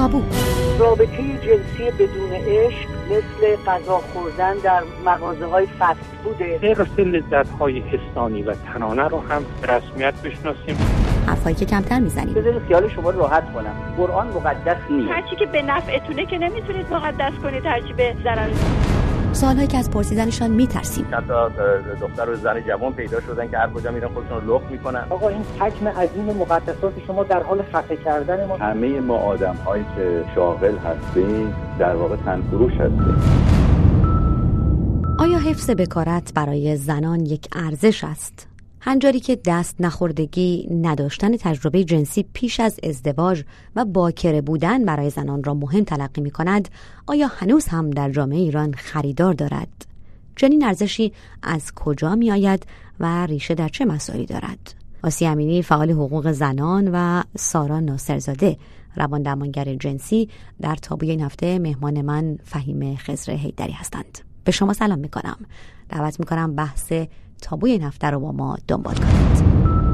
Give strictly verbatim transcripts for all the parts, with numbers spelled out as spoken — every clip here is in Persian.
تابو. رابطه جنسی بدون عشق مثل غذا خوردن در مغازه‌های فست فوده. غیر لذت‌های حسانی و تنانه رو هم به رسمیت بشناسیم. حرفایی که کمتر میزنیم. بذارید خیال شما راحت کنم. قرآن مقدس نیست. هرچی که به نفعتونه که نمیتونید مقدس کنید، هرچی به ضرر. سوالایی که از پرسیدنشان میترسیم. حتی دختر و زن جوان پیدا شدن که هر کجا میرن خودشون رو لخت میکنن. آقا این حجم عظیم مقدسات شما در حال خفه کردن ما. همه ما آدم‌هایی که شاغل هستیم در واقع تنفروش هستیم. آیا حفظ بکارت برای زنان یک ارزش است؟ هنجاری که دست نخوردگی، نداشتن تجربه جنسی پیش از ازدواج و باکره بودن برای زنان را مهم تلقی می کند، آیا هنوز هم در جامعه ایران خریدار دارد؟ چنین ارزشی از کجا می آید و ریشه در چه مسائلی دارد؟ آسیه امینی، فعال حقوق زنان، و سارا ناصرزاده، روان درمانگر جنسی، در تابوی این هفته مهمان من فهیم خضر حیدری هستند. به شما سلام می کنم. دعوت می کنم بحث تابوی این هفته رو با ما دنبال کنید.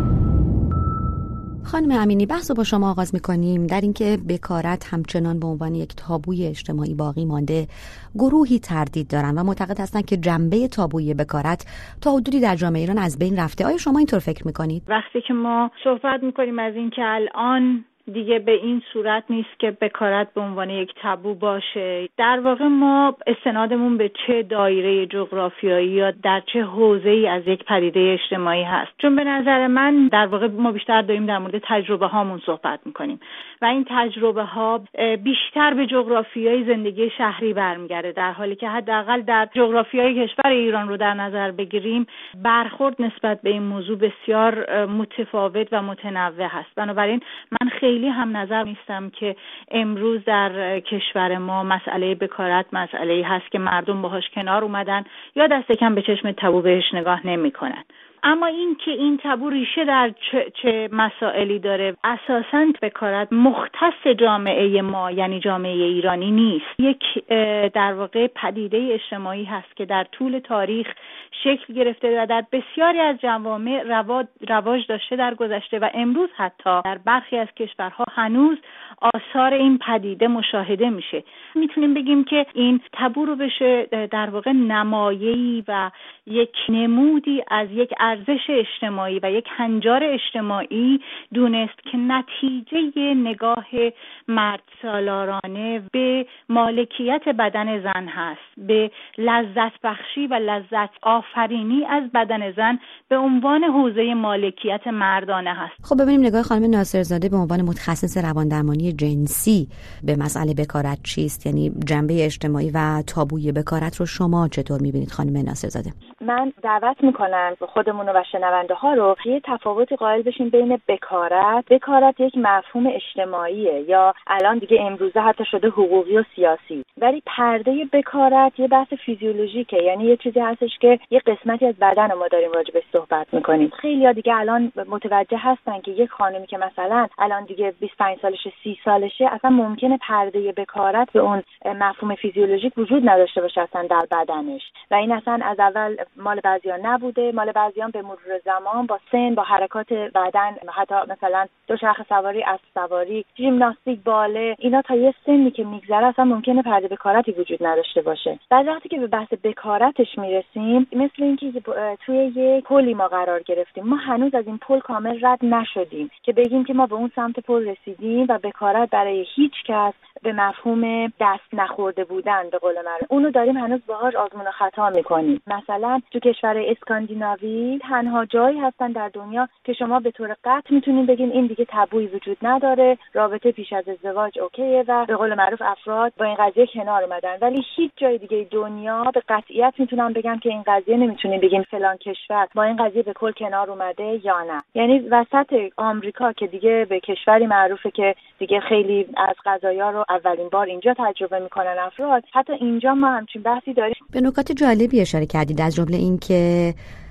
خانم امینی، بحث رو با شما آغاز می‌کنیم در اینکه بکارت همچنان به عنوان یک تابوی اجتماعی باقی مانده. گروهی تردید دارن و معتقد هستن که جنبه تابوی بکارت تا حدودی در جامعه ایران از بین رفته. آیا شما اینطور فکر می‌کنید؟ وقتی که ما صحبت می‌کنیم از اینکه الان دیگه به این صورت نیست که بکارت به عنوان یک تابو باشه، در واقع ما استنادمون به چه دایره جغرافیایی یا در چه حوزه‌ای از یک پدیده اجتماعی هست؟ چون به نظر من در واقع ما بیشتر داریم در مورد تجربه هامون صحبت میکنیم و این تجربه ها بیشتر به جغرافیای زندگی شهری برمیگرده، در حالی که حداقل در جغرافیای کشور ایران رو در نظر بگیریم برخورد نسبت به این موضوع بسیار متفاوت و متنوع هست. بنابراین من خیلی خیلی هم نظر نیستم که امروز در کشور ما مسئله بکارت مسئله‌ای هست که مردم باهاش کنار اومدن یا دست کم به چشم تابو بهش نگاه نمی‌کنن. اما این که این تابو ریشه در چه, چه مسائلی داره، اساساً بکارت مختص جامعه ما یعنی جامعه ایرانی نیست. یک در واقع پدیده اجتماعی هست که در طول تاریخ شکل گرفته و در بسیاری از جوامع رواج داشته در گذشته و امروز حتی در برخی از کشورها هنوز آثار این پدیده مشاهده میشه. میتونیم بگیم که این تابو رو بشه در واقع نمایه‌ای و یک نمودی از یک ارزش اجتماعی و یک هنجار اجتماعی دونست که نتیجه نگاه مرد سالارانه به مالکیت بدن زن هست، به لذت بخشی و لذت آفرینی از بدن زن به عنوان حوزه مالکیت مردانه هست. خب ببینیم نگاه خانم ناصرزاده به عنوان متخصص رواندرمانی جنسی به مسئله بکارت چیست؟ یعنی جنبه اجتماعی و تابوی بکارت رو شما چطور می‌بینید خانم ناصرزاده؟ من دعوت میکنم خودمون و شنونده ها رو یه تفاوت قائل بشیم بین بکارت. بکارت یک مفهوم اجتماعیه یا الان دیگه امروزه حتی شده حقوقی و سیاسی، ولی پرده بکارت یه بحث فیزیولوژیکه، یعنی یه چیزی هستش که یه قسمتی از بدن ما داریم راجع بهش صحبت میکنیم. خیلی‌ها دیگه الان متوجه هستن که یک خانمی که مثلا الان دیگه بیست و پنج سالشه سی سالشه اصلا ممکنه پرده بکارت به اون مفهوم فیزیولوژیک وجود نداشته باشه اصلا در بدنش و این اصلا از اول مال بعضیان نبوده. مال بعضیان به مرور زمان با سن، با حرکات بدن، حتی مثلا دوچرخه سواری، اسب سواری، ژیمناستیک، باله، اینا تا یه سنی که میگذره اصلا ممکنه پرده بکارتی وجود نداشته باشه. بعد وقتی که به بحث بکارتش میرسیم مثل اینکه توی یه پلی ما قرار گرفتیم، ما هنوز از این پل کامل رد نشدیم که بگیم که ما به اون سمت پل رسیدیم و بکارت برای هیچ کس به مفهوم دست نخورده بودن به قول من اونو داریم هنوز باهاش آزمون و خطا میکنیم. مثلا تو کشور اسکاندیناوی تنها جایی هستن در دنیا که شما به طور قطع میتونین بگین این دیگه تابویی وجود نداره، رابطه پیش از ازدواج اوکیه و به قول معروف افراد با این قضیه کنار اومدن. ولی هیچ جای دیگه دنیا به قطعیت میتونم بگم که این قضیه نمیتونین بگین فلان کشور با این قضیه به کل کنار اومده یا نه. یعنی وسط آمریکا که دیگه به کشوری معروفه که دیگه خیلی از قضایا رو اولین بار اینجا تجربه میکنن افراد، حتی اینجا ما همچین بحثی داریم. به نکات جالبی اشاره کردید، از جمله این که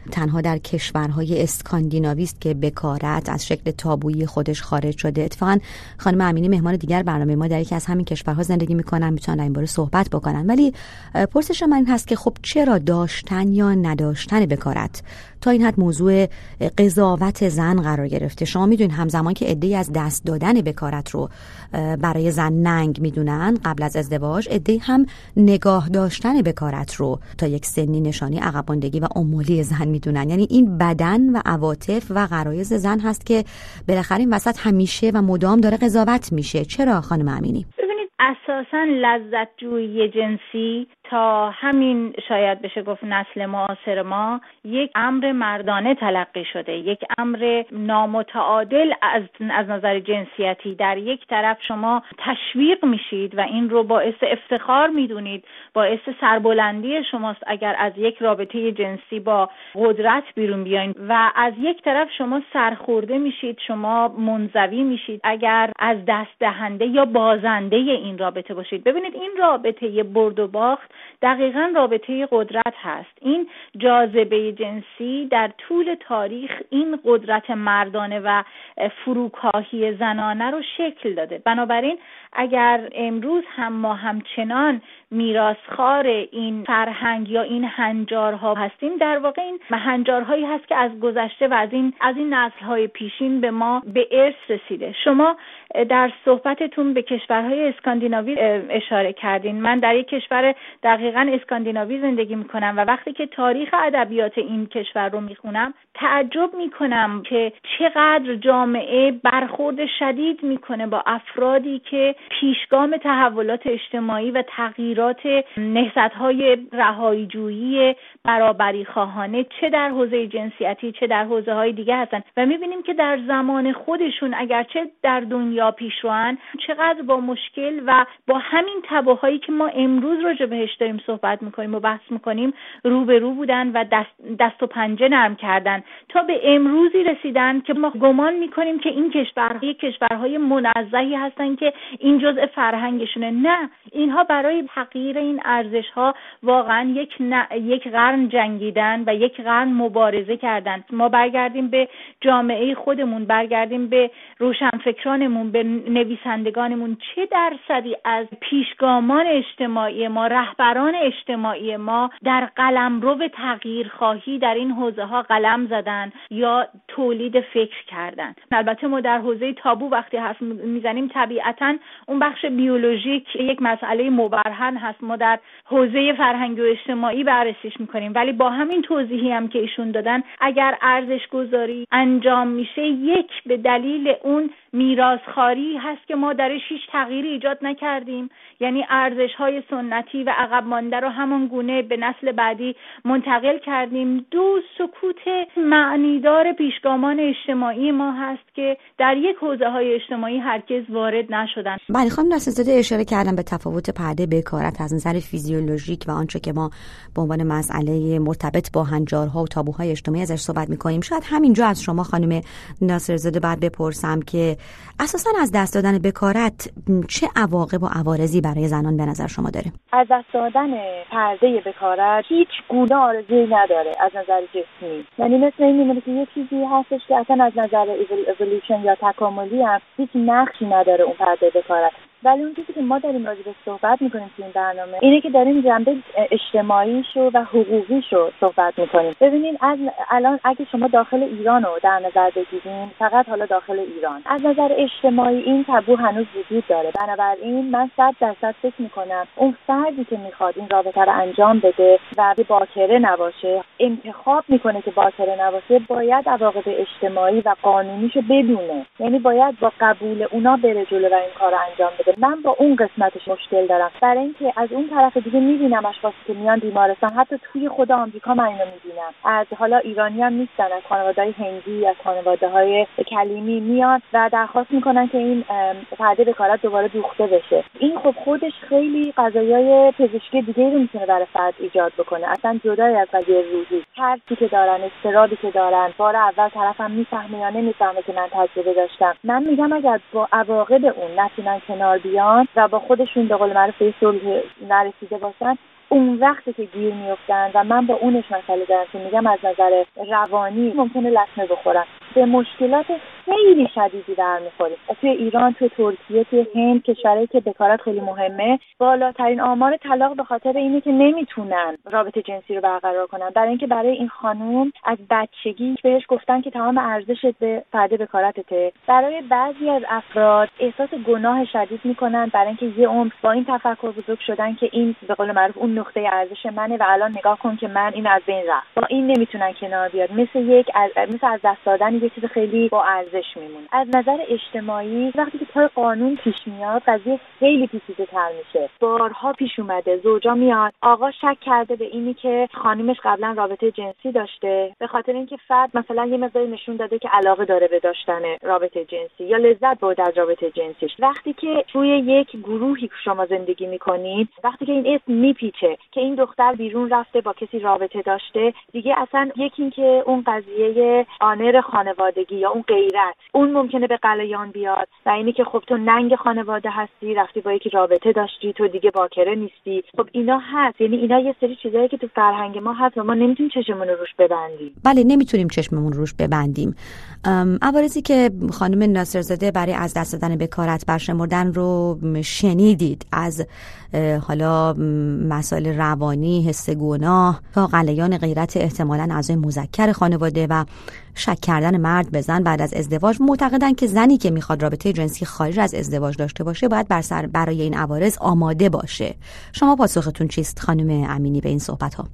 تنها در کشورهای اسکاندیناوی است که بکارت از شکل تابویی خودش خارج شده. اتفاقا خانم امینی مهمان دیگر برنامه ما در یکی از همین کشورها زندگی میکنن، میتونن این باره صحبت بکنن. ولی پرسش من این هست که خب چرا داشتن یا نداشتن بکارت تا این حد موضوع قضاوت زن قرار گرفته؟ شما میدونید همزمان که عده‌ای از دست دادن بکارت رو برای زن ننگ میدونن قبل از ازدواج، عده‌ای هم نگاه داشتن بکارت رو تا یک سنی نشانی عقب ماندگی و امولی زن میدونن. یعنی این بدن و عواطف و غرایز زن هست که بالاخره این وسط همیشه و مدام داره قضاوت میشه. چرا خانم امینی؟ اساساً لذت جویی جنسی تا همین شاید بشه گفت نسل معاصر ما یک امر مردانه تلقی شده، یک امر نامتعادل از از نظر جنسیتی. در یک طرف شما تشویق میشید و این رو باعث افتخار میدونید، باعث سربلندی شماست اگر از یک رابطه جنسی با قدرت بیرون بیاین، و از یک طرف شما سرخورده میشید، شما منزوی میشید اگر از دست دهنده یا بازنده این رابطه باشید. ببینید این رابطه برد و باخت دقیقاً رابطه قدرت هست. این جاذبه جنسی در طول تاریخ این قدرت مردانه و فروکاهی زنانه رو شکل داده. بنابراین اگر امروز هم ما همچنان میراثخوار این فرهنگ یا این هنجارها هستیم، در واقع این هنجارهایی هست که از گذشته و از این از این نسل‌های پیشین به ما به ارث رسیده. شما در صحبتتون به کشورهای اسکاندیناوی اشاره کردین. من در یک کشور دقیقاً اسکاندیناوی زندگی میکنم و وقتی که تاریخ ادبیات این کشور رو میخونم تعجب میکنم که چقدر جامعه برخورد شدید میکنه با افرادی که پیشگام تحولات اجتماعی و تغییرات نهضت‌های رهایی‌جویی برابری خواهانه چه در حوزه جنسیتی چه در حوزه‌های دیگه هستن و میبینیم که در زمان خودشون اگرچه در دنیا پیشروان چقدر با مشکل و با همین تباهایی که ما امروز راجع بهش داریم صحبت میکنیم و بحث میکنیم روبرو بودن و دست, دست و پنجه نرم کردن تا به امروزی رسیدن که ما گمان میکنیم که این کشورهای کشورهای منزهی هستن که این جزء فرهنگشونه. نه، اینها برای تغییر این ارزش‌ها واقعا یک ن... یک قرن جنگیدن و یک قرن مبارزه کردن. ما برگردیم به جامعه خودمون، برگردیم به روشنفکرانمون، به نویسندگانمون، چه درصدی از پیشگامان اجتماعی ما، رهبران اجتماعی ما در قلمرو تغییرخواهی در این حوزه‌ها قلم زدن یا تولید فکر کردن. البته ما در حوزه تابو وقتی حرف میزنیم طبیعتاً اون بخش بیولوژیک یک مسئله مبرهن هست، ما در حوزه فرهنگی و اجتماعی بررسیش میکنیم، ولی با همین توضیحی هم که ایشون دادن اگر ارزش گذاری انجام میشه یک به دلیل اون میراثخواری هست که ما درش هیچ تغییری ایجاد نکردیم، یعنی ارزش‌های سنتی و عقب مانده رو همان گونه به نسل بعدی منتقل کردیم. دو سکوت معنیدار پیشگامان اجتماعی ما هست که در یک حوزه‌های اجتماعی هرگز وارد نشدن. بله خانم ناصرزاده اشاره کردم به تفاوت پرده بکارت از نظر فیزیولوژیک و آنچه که ما به عنوان مسئله مرتبط با هنجارها و تابوهای اجتماعی ازش صحبت می‌کنیم. شاید همینجا از شما خانم ناصرزاده بعد بپرسم که اساساً از دست دادن بکارت چه عواقب و عوارضی برای زنان به نظر شما داره؟ از دست دادن پرده بکارت هیچ گونه آرزویی نداره از نظر جسمی. یعنی مثل این میمونه که یه چیزی هستش که اصلا از نظر ایولوشن یا تکاملی هم هیچ نقشی نداره اون پرده بکارت. ولی اون چیزی که ما داریم راجع به صحبت میکنیم تو این برنامه اینه که داریم جنبه اجتماعیشو و حقوقیشو صحبت میکنیم. ببینید از الان اگه شما داخل ایران رو در نظر بگیریم، فقط حالا داخل ایران از نظر اجتماعی این تابو هنوز وجود داره. بنابراین من صد درصد فکر میکنم اون فردی که میخواد این رابطه رو انجام بده و باکره نباشه، انتخاب میکنه که باکره نباشه، باید عواقب اجتماعی و قانونیشو بدونه. یعنی باید با قبول اونا بره جلو و این کارو انجام بده. من با اون قسمتش مشکل دارم، برای اینکه از اون طرف دیگه میبینم اشخاصی که میان بیمارستان، حتی توی خود آمریکا من اینو میبینم، از حالا ایرانی هم نیستن، از خانواده‌های هندی، از خانواده‌های کلیمی میان و درخواست میکنن که این پرده بکارت دوباره دوخته بشه. این خب خودش خیلی قضایای پزشکی دیگه رو میتونه برای فرد ایجاد بکنه، اصلا جدای از قضیه روحی، ترسی که دارن، استرابی که دارن. بار اول طرفم میفهمه یا نمیفهمه که من تجربه داشتم. من میگم اگر با عواقب اون نتونن کنار بیان و با خودشون به قول معروف صلح نرسیده باشن، اون وقتی که گیر میافتن و من با اونش مسئله دارم که میگم از نظر روانی ممکنه لطمه بخورم، به مشکلات خیلی شدیدی برمیخوریم. توی ایران، توی ترکیه، توی هند، کشورهایی که بکارت خیلی مهمه، بالاترین آمار طلاق به خاطر اینه که نمیتونن رابطه جنسی رو برقرار کنن، برای اینکه برای این خانوم از بچگی بهش گفتن که تمام ارزشت به فرد بکارتته. برای بعضی از افراد احساس گناه شدید میکنن برای اینکه یه عمر با این تفکر بزرگ شدن که این به قول معروف اون نقطه ارزش منه و الان نگاه کن که من این از بین رفت. با این نمیتونن کنار بیاد، مثل یک از مثل از دست دادن یه چیز خیلی با ارزش میمونه. از نظر اجتماعی وقتی که پای قانون پیش میاد قضیه خیلی پیچیده‌تر میشه. بارها پیش اومده زوجا میاد، آقا شک کرده به اینی که خانومش قبلا رابطه جنسی داشته، به خاطر اینکه فرد مثلا یه مقدار نشون داده که علاقه داره به داشتن رابطه جنسی یا لذت برده از رابطه جنسیش. وقتی که توی یک گروهی که شما زندگی میکنید، وقتی که این اسم میپیچه که این دختر بیرون رفته با کسی رابطه داشته، دیگه اصلا یکی این که اون قضیه آنر خانوادگی یا اون غیرت اون ممکنه به غلیان بیاد و اینی که خب تو ننگ خانواده هستی، رفتی با یکی رابطه داشتی، تو دیگه باکره نیستی. خب اینا هست، یعنی اینا یه سری چیزایی که تو فرهنگ ما هست و ما نمیتونیم چشمون رو روش ببندیم. بله، نمیتونیم چشممون روش ببندیم. عوارضی که خانم ناصرزاده برای از دست دادن بکارت برشمردن رو شنیدید، از حالا مسائل روانی، حس گناه تا غلیان غیرت احتمالاً اعضای مذکر خانواده و شک کردن مرد به زن بعد از ازدواج، معتقدن که زنی که میخواد رابطه جنسی خارج از ازدواج داشته باشه باید بر سر برای این عوارض آماده باشه. شما پاسختون چیست خانم امینی به این صحبت ها؟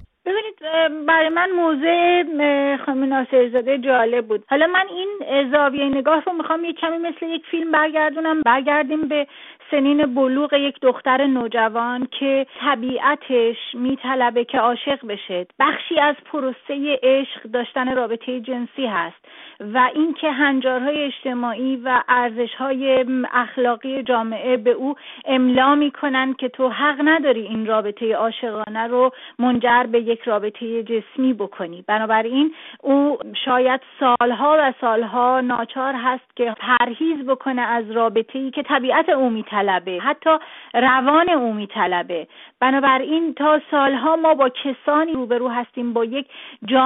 برای من موضوع خانم ناصرزاده جالب بود. حالا من این زاویه نگاه رو میخوام یک کمی مثل یک فیلم برگردونم. برگردیم به سنین بلوغ یک دختر نوجوان که طبیعتش میطلبه که عاشق بشه. بخشی از پروسه عشق داشتن رابطه جنسی هست و اینکه هنجارهای اجتماعی و ارزش‌های اخلاقی جامعه به او املا میکنن که تو حق نداری این رابطه عاشقانه رو منجر به یک رابطه جسمی بکنی. بنابراین او شاید سالها و سالها ناچار هست که پرهیز بکنه از رابطه‌ای که طبیعت او میطلبه، حتی روان او میطلبه. بنابراین تا سالها ما با کسانی روبرو هستیم، با یک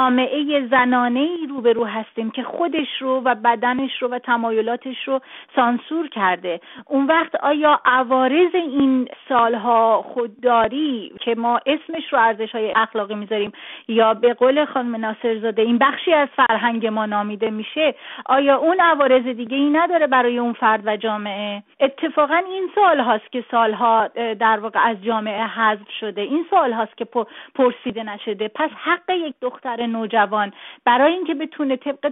جامعه زنانه‌ای روبرو هستیم که خودش رو و بدنش رو و تمایلاتش رو سانسور کرده. اون وقت آیا عوارض این سالها خودداری که ما اسمش رو ارزش‌های اخلاقی میذاریم یا به قول خانم ناصرزاده این بخشی از فرهنگ ما نامیده میشه، آیا اون عوارض دیگه ای نداره برای اون فرد و جامعه؟ اتفاقا این سال هاست که سالها در واقع از جامعه حذف شده، این سال هاست که پرسیده نشده. پس حق یک دختر نوجوان برای اینکه بتونه طبق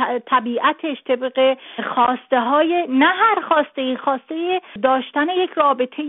طبیعتش، طبق خواسته های، نه هر خواسته ای، خواسته داشتن یک رابطه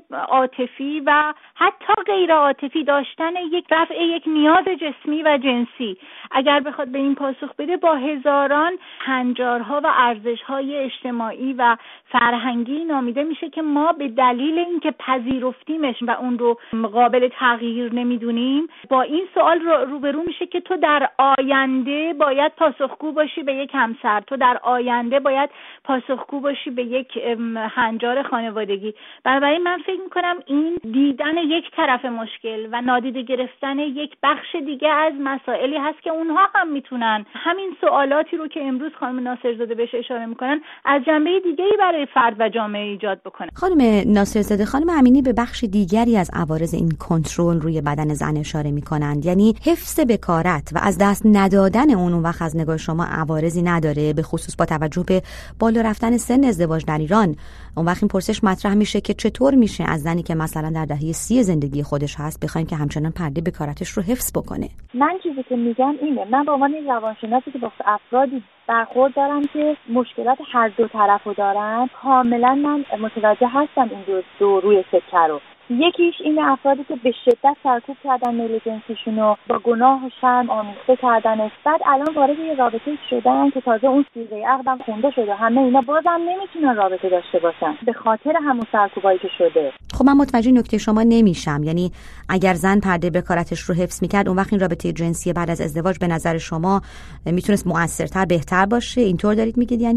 عاطفی و حتی غیر عاطفی، داشتن یک رفع یک نیاز جسمی و جنسی، اگر بخواد به این پاسخ بده، با هزاران هنجارها و ارزش‌های اجتماعی و فرهنگی نامیده میشه که ما به دلیل اینکه پذیرفتیمش و اون رو قابل تغییر نمیدونیم، با این سوال رو روبرو میشه که تو در آینده باید پاسخگو باشی به یک همسر، تو در آینده باید پاسخگو باشی به یک هنجار خانوادگی. بنابراین من فکر میکنم این دیدن یک طرف مشکل و نادیده گرفتن یک بخش دیگه از مسائلی هست که اونها هم میتونن همین سوالاتی رو که امروز خانم ناصرزاده بهش اشاره میکنن از جنبه دیگه‌ای برای فرد و جامعه ایجاد بکنه. خانم ناصرزاده، خانم امینی به بخش دیگری از عوارض این کنترل روی بدن زن اشاره میکنند، یعنی حفظ بکارت و از دست ندادن اون. اون وقت از نگاه شما عوارضی نداره، به خصوص با توجه به بالا رفتن سن ازدواج در ایران؟ اون وقت این پرسش مطرح میشه که چطور میشه از زنی که مثلا در دهه سی زندگی خودش هست بخوایم که همچنان پرده بکارتش رو حفظ بکنه؟ من چیزی که میگم اینه، من به عنوان روانشناسی که با افرادی برخورد دارم که مشکلات هر دو طرفو دارن، کاملا من متوجه هستم این دو, دو روی سکه رو. یکیش این افرادی که به شدت سرکوب کردن میل جنسیشونو، با گناه و شرم آمیخته کردنش، بعد الان وارد یه رابطه شدن که تازه اون سیغه عقدم خونده شده، همه اینا بازم نمیتونن رابطه داشته باشن به خاطر همون سرکوبایی که شده. خب من متوجه نکته شما نمیشم، یعنی اگر زن پرده بکارتش رو حفظ میکرد، اون وقت این رابطه جنسی بعد از ازدواج به نظر شما میتونست مؤثرتر، بهتر باشه؟ اینطور دارید میگید؟ یعنی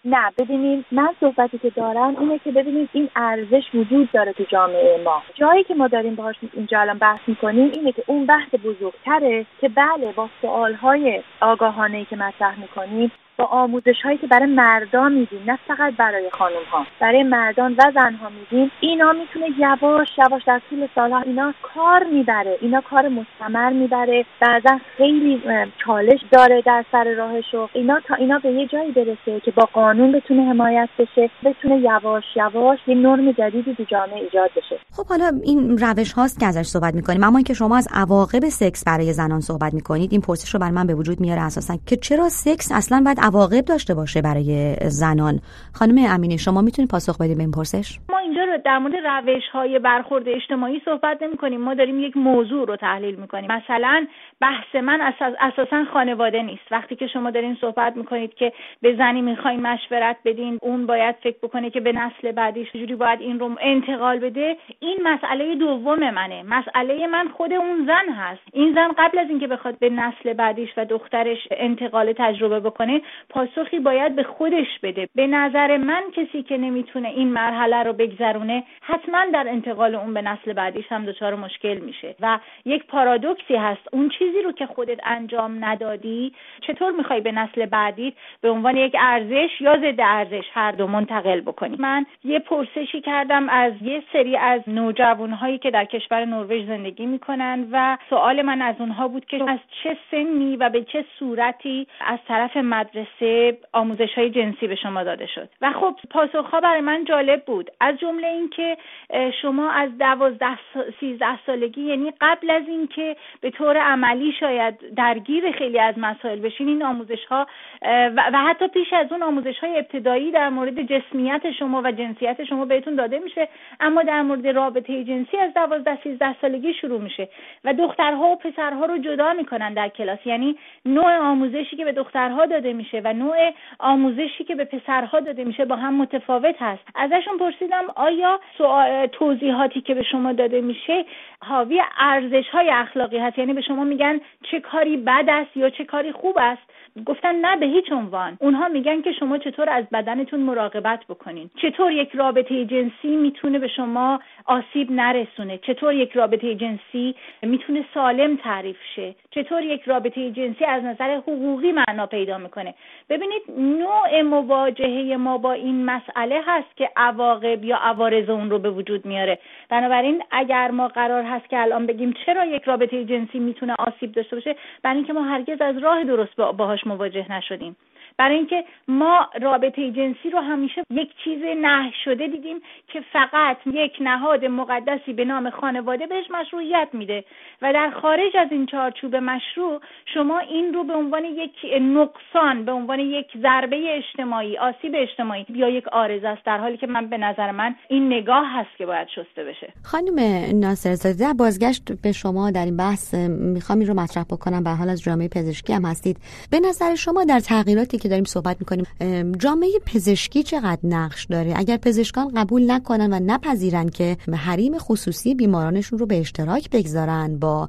نه ببینید، من صحبتی که دارم اینه که ببینید این ارزش وجود داره تو جامعه ما. جایی که ما داریم باهاش اینجا الان بحث میکنیم اینه که اون بحث بزرگتره که بله با سوالهای آگاهانه‌ای که مطرح میکنیم، با آموزش‌هایی که برای مردان میدیم، نه فقط برای خانم‌ها، برای مردان و زن‌ها میدیم، اینا میتونه یواش یواش در طول سال‌ها اینا کار میبره، اینا کار مستمر میبره، بعضا خیلی چالش داره در سر راهش و اینا تا اینا به یه جایی برسه که با قانون بتونه حمایت بشه، بتونه یواش یواش یه نرم جدیدی تو جامعه ایجاد بشه. خب حالا این روش هاست که ازش صحبت می‌کنیم، اما اینکه شما از عواقب سکس برای زنان صحبت می‌کنید، این پرسش رو بر من به وجود میاره اساساً که چرا سکس اصلاً باید عواقب داشته باشه برای زنان. خانم امینی شما میتونید پاسخ بدید به این پرسش؟ ما اینجا رو در مورد روش‌های برخورد اجتماعی صحبت نمی‌کنیم، ما داریم یک موضوع رو تحلیل می‌کنیم. مثلا بحث من اساس اساساً خانواده نیست. وقتی که شما دارین صحبت می‌کنید که به زنی می‌خواید مشورت بدین، اون باید فکر بکنه که به نسل بعدیش چجوری باید این رو انتقال بده، این مسئله دوم منه. مسئله من خود اون زن هست. این زن قبل از اینکه بخواد به نسل بعدیش و دخترش انتقال تجربه بکنه، پاسخی باید به خودش بده. به نظر من کسی که نمیتونه این مرحله رو بگذرونه، حتما در انتقال اون به نسل بعدیش هم دچار مشکل میشه و یک پارادوکسی هست. اون چیزی رو که خودت انجام ندادی، چطور میخوای به نسل بعدی به عنوان یک ارزش یا ضد ارزش هر دو منتقل بکنی؟ من یه پرسشی کردم از یه سری از نوجوانهایی که در کشور نروژ زندگی میکنن و سوال من از اونها بود که از چه سنی و به چه صورتی از طرف مدرسه آموزش‌های جنسی به شما داده شد. و خب پاسخ‌ها برای من جالب بود، از جمله این که شما از دوازده سیزده سالگی، یعنی قبل از این که به طور عملی شاید درگیر خیلی از مسائل بشین، این آموزش‌ها و, و حتی پیش از اون آموزش‌های ابتدایی در مورد جسمیت شما و جنسیت شما بهتون داده میشه، اما در مورد رابطه جنسی از دوازده سیزده سالگی شروع میشه و دخترها و پسرها رو جدا میکنن در کلاس. یعنی نوع آموزشی که به دخترها داده میشه و نوع آموزشی که به پسرها داده میشه با هم متفاوت هست. ازشون پرسیدم آیا توضیحاتی که به شما داده میشه حاوی ارزش‌های اخلاقی هست؟ یعنی به شما میگن چه کاری بد است یا چه کاری خوب است؟ گفتن نه، به هیچ عنوان. اونها میگن که شما چطور از بدنتون مراقبت بکنین، چطور یک رابطه جنسی میتونه به شما آسیب نرسونه، چطور یک رابطه جنسی میتونه سالم تعریف شه، چطور یک رابطه جنسی از نظر حقوقی معنا پیدا میکنه. ببینید نوع مواجهه ما با این مسئله هست که عواقب یا عوارض اون رو به وجود میاره. بنابراین اگر ما قرار هست که الان بگیم چرا یک رابطه جنسی میتونه آسیب داشته باشه، برای اینکه ما هرگز از راه درست باهاش مواجه نشدیم. برای اینکه ما رابطه جنسی رو همیشه یک چیز نهی شده دیدیم که فقط یک نهاد مقدسی به نام خانواده بهش مشروعیت میده و در خارج از این چارچوب مشروع شما این رو به عنوان یک نقصان، به عنوان یک ضربه اجتماعی، آسیب اجتماعی یا یک عارضه است، در حالی که من به نظر من این نگاه هست که باید شسته بشه. خانم ناصرزاده، بازگشت به شما در این بحث میخوام این رو مطرح بکنم، به حال از جامعه پزشکی هم هستید. به نظر شما در تغییراتی که داریم صحبت میکنیم جامعه پزشکی چقدر نقش داره؟ اگر پزشکان قبول نکنن و نپذیرن که حریم خصوصی بیمارانشون رو به اشتراک بگذارن با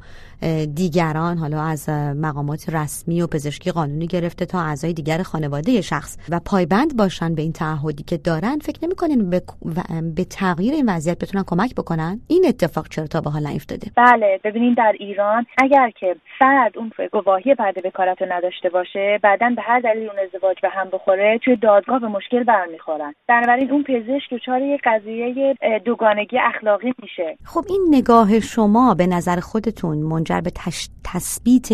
دیگران، حالا از مقامات رسمی و پزشکی قانونی گرفته تا اعضای دیگر خانواده شخص، و پایبند باشن به این تعهدی که دارن، فکر نمی‌کنین به, به تغییر این وضعیت بتونن کمک بکنن؟ این اتفاق چرا تا به حال نیفتاده؟ بله، ببینین در ایران اگر که فرد اون گواهی پرده بکارت رو نداشته باشه، بعداً به هر دلیل اون ازدواج به هم بخوره، توی دادگاه به مشکل برمیخورن. بنابراین اون پزشک دچار یک قضیه دوگانگی اخلاقی میشه. خب این نگاه شما به نظر خودتون منجر به تش... تثبیت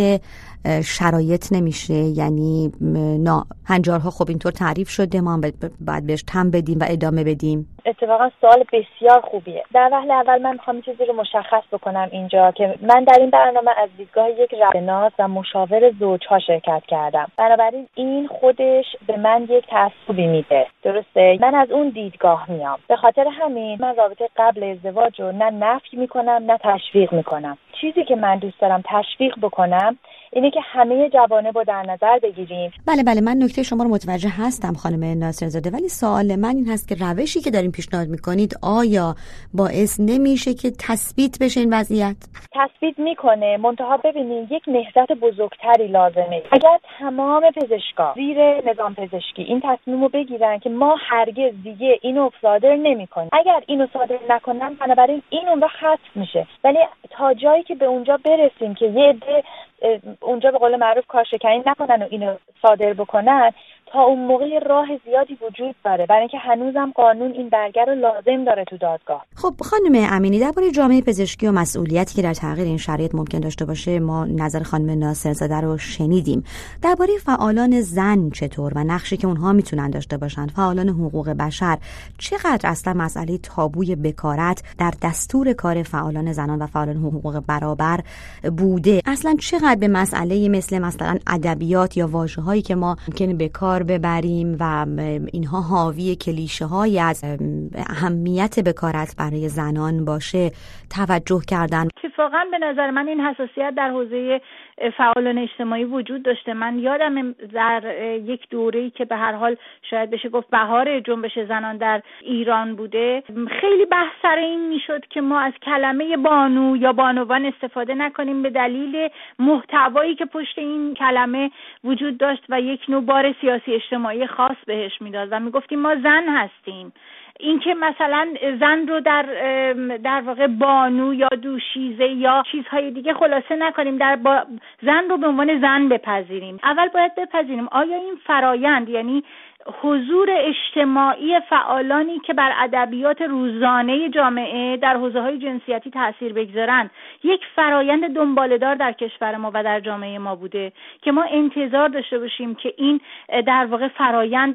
شرایط نمیشه؟ یعنی نا هنجارها خب اینطور تعریف شده، ما باید بهش تم بدیم و ادامه بدیم؟ اتفاقا سوال بسیار خوبیه. در وهله اول من میخوام چیزی رو مشخص بکنم اینجا که من در این برنامه از دیدگاه یک روانشناس و مشاور زوجها شرکت کردم. بنابراین این خودش به من یک تعصبی میده. درسته؟ من از اون دیدگاه میام. به خاطر همین من رابطه قبل ازدواج رو نه نفی میکنم نه تشویق میکنم. چیزی که من دوست دارم تشویق بکنم اینه که همه جوانب رو در نظر بگیریم. بله بله من نکته شما رو متوجه هستم خانم ناصرزاده، ولی سوال من این هست که روشی که دارین پیشنهاد میکنید آیا باعث نمیشه که تثبیت بشه این وضعیت؟ تثبیت میکنه، منتها ببینید یک نهضت بزرگتری لازمه. اگر تمام پزشکا زیر نظام پزشکی این تصمیم رو بگیرن که ما هرگز دیگه اینو صادر نمیکنیم، اگر اینو صادر نکنن بنابراین این اون وقت حذف میشه. ولی تا جایی که به اونجا برسیم که یه عده اونجا به قول معروف کارشکنی نکنن و اینو صادر بکنن، تا اون موقع راه زیادی وجود داره، برای اینکه هنوزم قانون این برگر رو لازم داره تو دادگاه. خب خانم امینی، درباره جامعه پزشکی و مسئولیتی که در تغییر این شرایط ممکن داشته باشه ما نظر خانم ناصرزاده رو شنیدیم. درباره فعالان زن چطور و نقشی که اونها میتونن داشته باشن، فعالان حقوق بشر، چقدر اصلا مسئله تابوی بکارت در دستور کار فعالان زنان و فعالان حقوق برابر بوده؟ اصلا چقدر به مسئله مثل مثلا ادبیات یا واژه‌هایی که ما ممکنه به کار ببریم و اینها حاوی کلیشه‌هایی از اهمیت بکارت برای زنان باشه توجه کردن؟ اتفاقا به نظر من این حساسیت در حوزه فعالان اجتماعی وجود داشته. من یادم در یک دوره‌ای که به هر حال شاید بشه گفت بهار جنبش زنان در ایران بوده، خیلی بحث سر این میشد که ما از کلمه بانو یا بانوان استفاده نکنیم به دلیل محتوایی که پشت این کلمه وجود داشت و یک نوع بار سیاسی اجتماعی خاص بهش میداد و میگفتیم ما زن هستیم. اینکه مثلا زن رو در در واقع بانو یا دوشیزه یا چیزهای دیگه خلاصه نکنیم، در با زن رو به عنوان زن بپذیریم. اول باید بپذیریم آیا این فرایند، یعنی حضور اجتماعی فعالانی که بر ادبیات روزانه جامعه در حوزه‌های جنسیتی تأثیر بگذارند، یک فرایند دنباله‌دار در کشور ما و در جامعه ما بوده که ما انتظار داشته باشیم که این در واقع فرایند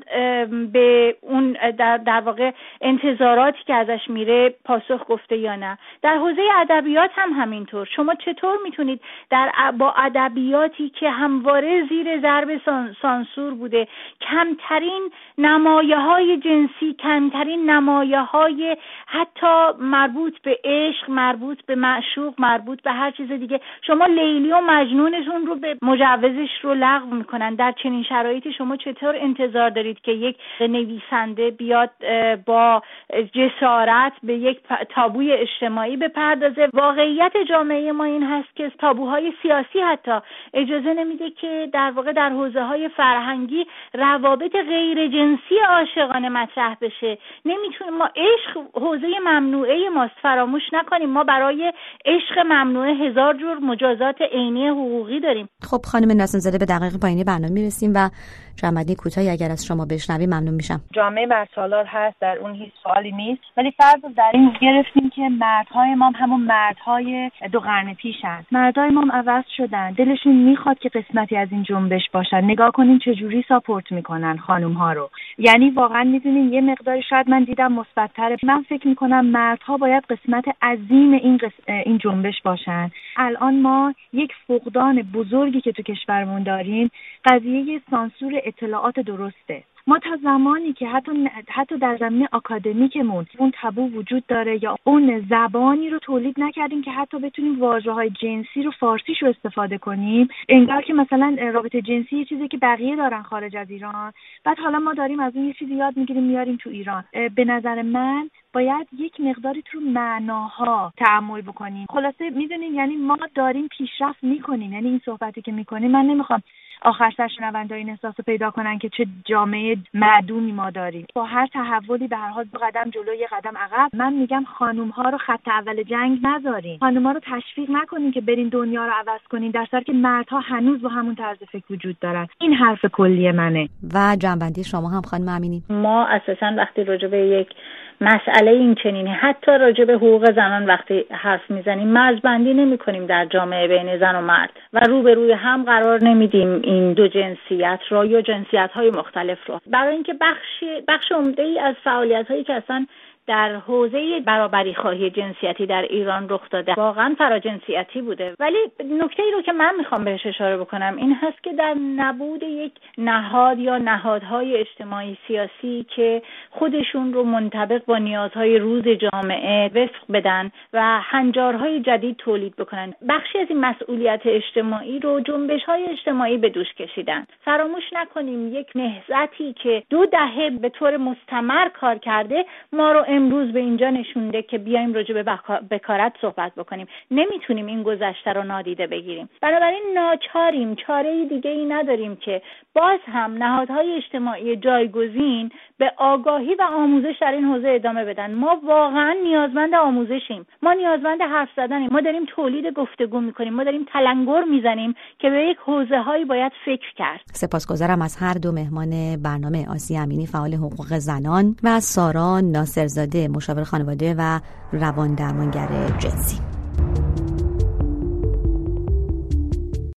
به اون در, در واقع انتظاراتی که ازش میره پاسخ گفته یا نه. در حوزه ادبیات هم همینطور. شما چطور میتونید در با ادبیاتی که همواره زیر ضرب سانسور بوده، کمترین نمایه‌های جنسی، کمترین نمایه‌های حتی مربوط به عشق، مربوط به معشوق، مربوط به هر چیز دیگه، شما لیلی و مجنونشون رو به مجوزش رو لغو میکنن. در چنین شرایطی شما چطور انتظار دارید که یک نویسنده بیاد با جسارت به یک تابوی اجتماعی بپردازه؟ واقعیت جامعه ما این هست که تابوهای سیاسی حتی اجازه نمیده که در واقع در حوزه‌های فرهنگی روابط غیر جنسی عاشقانه مطرح بشه. نمیتونیم، ما عشق حوزه ممنوعه ماست، فراموش نکنیم ما برای عشق ممنوعه هزار جور مجازات عینی حقوقی داریم. خب خانم ناصرزاده، به دقیق پایانی برنامه میرسیم و جمع‌بندی کوتاهی اگر از شما بشنویم ممنون میشم. جامعه مردسالار هست، در اون هیچ سوالی نیست، ولی فرض در این گرفتیم که مردهای ما همون مردهای دو قرن پیش هست. مردهای ما هم عوض شدن، دلشون میخواد که قسمتی از این جنبش باشن. نگاه کنین چه جوری ساپورت میکنن خانم ها رو. یعنی واقعا میدونین یه مقداری شاید من دیدم مثبت‌تره. من فکر میکنم مردها باید قسمت عظیم این قسم این جنبش باشن. الان ما یک فقدان بزرگی که تو کشورمون داریم قضیه سانسور اطلاعات درسته. ما تا زمانی که حتی حتی در زمینه آکادمیکمون اون تابو وجود داره یا اون زبانی رو تولید نکردیم که حتی بتونیم واژه‌های جنسی رو فارسیش رو استفاده کنیم، انگار که مثلا رابطه جنسی یه چیزی که بقیه دارن خارج از ایران، بعد حالا ما داریم از اون یه چیزی یاد میگیریم میاریم تو ایران. به نظر من باید یک مقداری تو معناها تأمل بکنیم. خلاصه میدونین یعنی ما داریم پیشرفت میکنیم. یعنی این صحبتی که میکنیم، من نمیخوام آخر سر شنونده این احساس پیدا کنن که چه جامعه معدومی ما داریم. با هر تحولی به هر حال دو قدم جلو یه قدم عقب. من میگم خانوم ها رو خط اول جنگ نذارین، خانوم ها رو تشویق نکنین که برین دنیا رو عوض کنین، در صورتی که مردها هنوز با همون طرز فکر وجود دارن. این حرف کلی منه. و جنبندی شما هم خانم امینی. ما اساسا وقتی راجع به یک مسئله این چنینی، حتی راجع به حقوق زنان وقتی حرف میزنیم، مرزبندی نمی کنیم در جامعه بین زن و مرد و روبروی هم قرار نمیدیم این دو جنسیت را یا جنسیت های مختلف را، برای اینکه بخش بخش عمده ای از فعالیت هایی که اصلا در حوزه برابری خواهی جنسیتی در ایران رخ داده واقعا فراجنسیتی بوده. ولی نکته ای رو که من میخوام بهش اشاره بکنم این هست که در نبود یک نهاد یا نهادهای اجتماعی سیاسی که خودشون رو منطبق با نیازهای روز جامعه وفق بدن و هنجارهای جدید تولید بکنن، بخشی از این مسئولیت اجتماعی رو جنبش‌های اجتماعی به دوش کشیدن. فراموش نکنیم یک نهضتی که دو دهه به طور مستمر کار کرده ما رو امروز به اینجا نشونده که بیایم راجع به بکارت صحبت بکنیم. نمیتونیم این گذشته رو نادیده بگیریم. بنابراین ناچاریم، چاره دیگه ای نداریم که باز هم نهادهای اجتماعی جایگزین به آگاهی و آموزش در این حوزه ادامه بدن. ما واقعا نیازمند آموزشیم، ما نیازمند حرف زدنیم، ما داریم تولید گفتگو میکنیم، ما داریم تلنگر میزنیم که به یک حوزه هایی باید فکر کرد. سپاسگزارم از هر دو مهمان برنامه، آسیه امینی فعال حقوق زنان و سارا ناصرزاده مشاور خانواده و روان درمانگر جنسی.